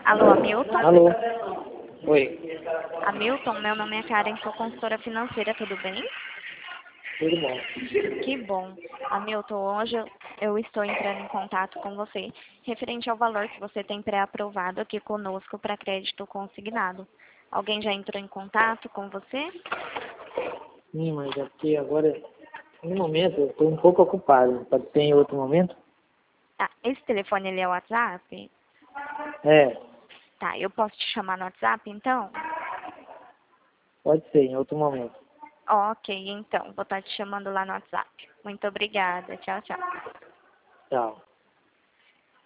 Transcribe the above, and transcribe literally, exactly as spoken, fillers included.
Alô, Hamilton? Alô? Oi, Hamilton, meu nome é Karen, sou consultora financeira, tudo bem? tudo bom? Que bom. Hamilton, hoje eu, eu estou entrando em contato com você referente ao valor que você tem pré-aprovado aqui conosco para crédito consignado. Alguém já entrou em contato com você? Sim, mas é porque agora, no momento, eu estou um pouco ocupado. Pode ser em outro momento? Ah, esse telefone ele é o WhatsApp? É, Tá, eu posso te chamar no WhatsApp então? pode ser em outro momento. Ok, então, vou estar te chamando lá no WhatsApp. Muito obrigada. Tchau, tchau. Tchau.